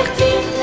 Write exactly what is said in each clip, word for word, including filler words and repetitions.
libertine,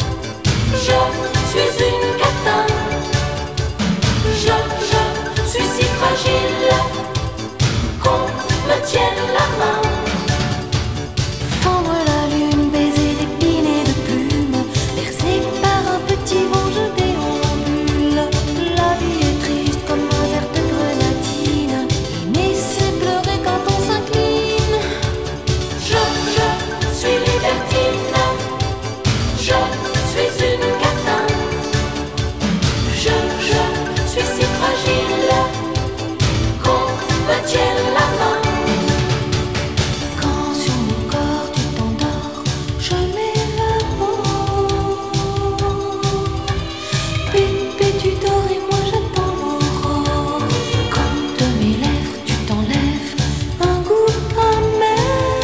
je suis une catin. Je, je suis si fragile qu'on me tienne la main. Fendre la lune, baiser des pines et de plumes, bercé par un petit vent, je déambule. La vie est triste comme un verre de grenadine. Aimer, c'est pleurer quand on s'incline. Je, je suis libertine, je suis une catin. Je, je suis si fragile qu'on me tienne la main. Quand sur mon corps tu t'endors, je m'évapore. Bébé, tu dors et moi j'attends l'aurore. Comme de mes lèvres tu t'enlèves un goût amer.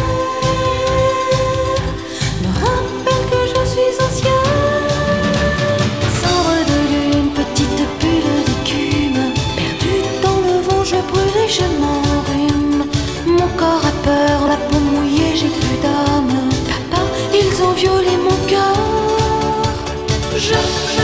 Me rappelle que je suis ancien. Cendre de lune, petite bulle d'écume, perdue dans le vent, je brûle et je m'enrhume. Mon corps a peur, la peau mouillée, j'ai plus d'âme. Papa, ils ont violé mon cœur. Je,